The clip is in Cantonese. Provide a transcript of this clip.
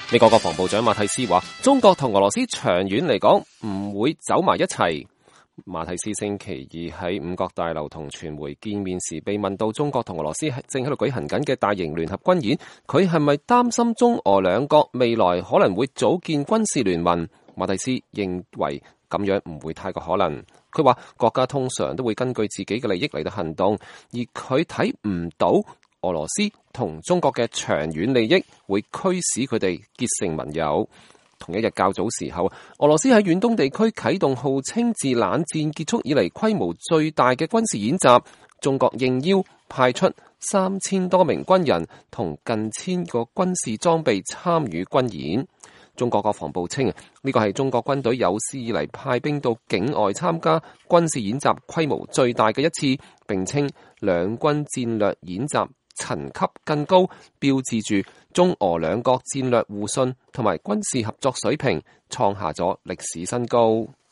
美國國防部長馬蒂斯話，中國同俄羅斯長遠嚟講唔會走埋一齊。馬蒂斯星期二喺五角大樓同傳媒見面時，被問到中國同俄羅斯正喺度舉行緊嘅大型聯合軍演，佢係咪擔心中俄兩國未來可能會組建軍事聯盟？馬蒂斯認為咁樣唔會太過可能。佢話國家通常都會根據自己嘅利益嚟到行動，而佢睇唔到俄羅斯同中國嘅長遠利益會驅使佢哋結成盟友。同一日較早時候，俄羅斯喺遠東地區啟動號稱自冷戰結束以嚟規模最大嘅軍事演習，中國應邀派出3000多名軍人同近1000個軍事裝備參與軍演。中國國防部稱呢個係中國軍隊有史以嚟派兵到境外參加軍事演習規模最大嘅一次，並稱兩軍戰略演習層級更高，標誌住中俄兩國戰略互信同埋軍事合作水平創下咗歷史新高。